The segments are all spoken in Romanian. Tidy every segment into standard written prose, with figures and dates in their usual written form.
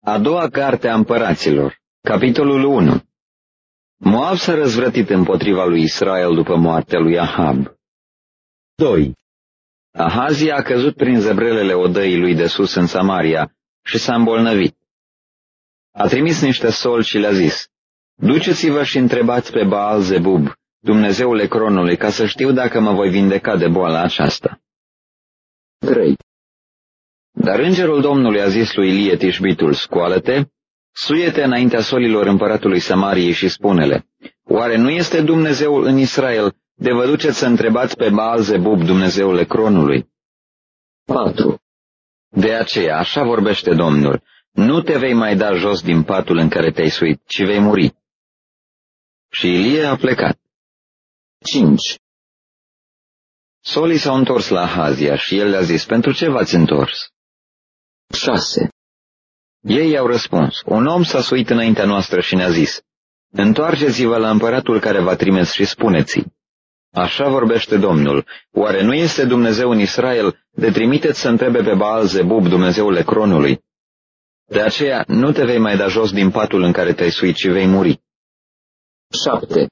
A doua carte a împăraților, capitolul 1. Moab s-a răzvrătit împotriva lui Israel după moartea lui Ahab. 2. Ahazia a căzut prin zăbrelele odăii lui de sus în Samaria și s-a îmbolnăvit. A trimis niște soldi și le-a zis: duceți-vă și întrebați pe Baal-Zebub, Dumnezeul Ecronului, ca să știu dacă mă voi vindeca de boala aceasta. 3. Dar îngerul Domnului a zis lui Ilie Tișbitul: scoală-te, suie-te înaintea solilor împăratului Samariei și spune-le: oare nu este Dumnezeul în Israel, de vă duceți să întrebați pe Baal-Zebub, Dumnezeul Ecronului? 4. De aceea, așa vorbește Domnul: nu te vei mai da jos din patul în care te-ai suit, ci vei muri. Și Ilie a plecat. 5. Solii s-au întors la Ahazia și el le-a zis: pentru ce v-ați întors? 6. Ei i-au răspuns: un om s-a suit înaintea noastră și ne-a zis: întoarceți-vă la împăratul care v-a trimis și spuneți-i: așa vorbește Domnul, oare nu este Dumnezeu în Israel, de trimiteți să întrebe pe Baal-Zebub, Dumnezeul Ecronului? De aceea nu te vei mai da jos din patul în care te-ai suit, ci vei muri. 7.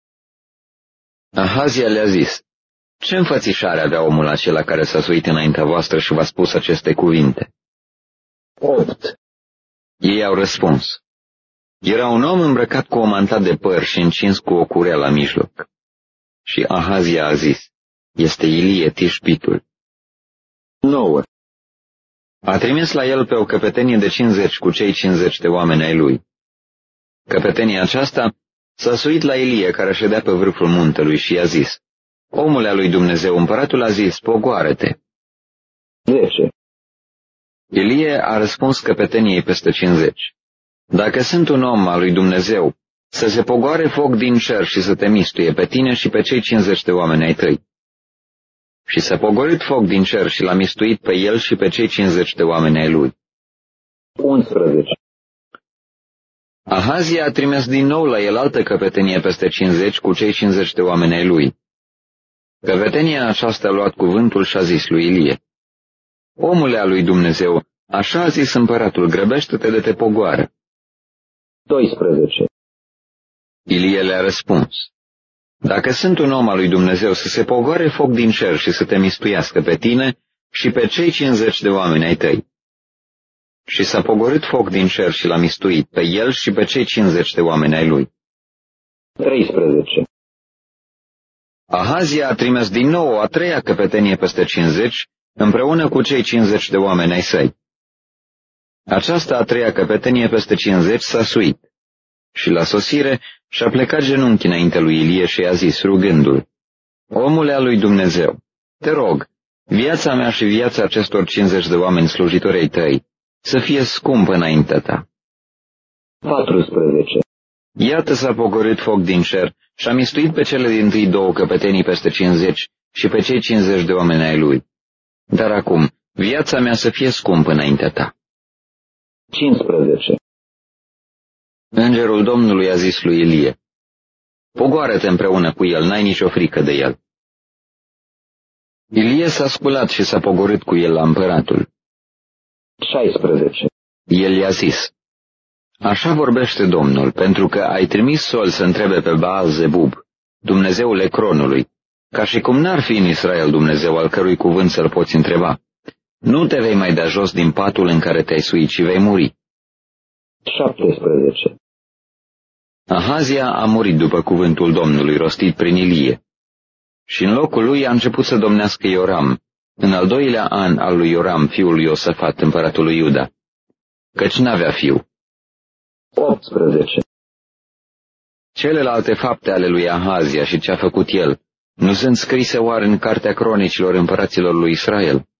Ahazia le-a zis: ce înfățișare avea omul acela care s-a suit înaintea voastră și v-a spus aceste cuvinte? 8. Ei au răspuns: era un om îmbrăcat cu o mantat de păr și încins cu o curea la mijloc. Și Ahazia a zis: este Ilie Tișbitul. 9. A trimis la el pe o căpetenie de 50 cu cei 50 de oameni ai lui. Căpetenia aceasta s-a suit la Ilie, care ședea pe vârful muntelui, și i-a zis: omule al lui Dumnezeu, împăratul a zis: pogoară-te. 10. Ilie a răspuns căpeteniei peste 50: dacă sunt un om al lui Dumnezeu, să se pogoare foc din cer și să te mistuie pe tine și pe cei 50 de oameni ai tăi. Și s-a pogorât foc din cer și l-a mistuit pe el și pe cei 50 de oameni ai lui. 11. Ahazia a trimis din nou la el altă căpetenie peste 50 cu cei 50 de oameni ai lui. Căpetenia aceasta a luat cuvântul și a zis lui Ilie: omule al lui Dumnezeu, așa a zis împăratul, grăbește-te de te pogoară. 12. Ilie le-a răspuns: dacă sunt un om al lui Dumnezeu, să se pogoare foc din cer și să te mistuiască pe tine și pe cei 50 de oameni ai tăi. Și s-a pogorât foc din cer și l-a mistuit pe el și pe cei 50 de oameni ai lui. 13. Ahazia a trimis din nou o a treia căpetenie peste 50, împreună cu cei 50 de oameni ai săi. Aceasta a treia căpetenie peste 50 s-a suit și la sosire și-a plecat genunchi înainte lui Ilie și i-a zis, rugându-l: omule al lui Dumnezeu, te rog, viața mea și viața acestor 50 de oameni slujitori ai tăi să fie scumpă înaintea ta. 14. Iată s-a pogorât foc din cer și a mistuit pe cele dintâi două căpetenii peste 50 și pe cei 50 de oameni ai lui. Dar acum, viața mea să fie scumpă înaintea ta. 15. Îngerul Domnului a zis lui Ilie: pogoară-te împreună cu el, n-ai nicio frică de el. Ilie s-a sculat și s-a pogorât cu el la împăratul. 16. El i-a zis: așa vorbește Domnul, pentru că ai trimis sol să întrebe pe Baal-Zebub, Dumnezeul Ecronului, ca și cum n-ar fi în Israel Dumnezeu al cărui cuvânt să-l poți întreba. Nu te vei mai da jos din patul în care te-ai suit, ci vei muri. 17. Ahazia a murit după cuvântul Domnului rostit prin Ilie. Și în locul lui a început să domnească Ioram, în al doilea an al lui Ioram, fiul lui Iosafat, împăratul lui Iuda, căci n-avea fiu. 18. Celelalte fapte ale lui Ahazia și ce a făcut el, nu sunt scrise oare în cartea cronicilor împăraților lui Israel?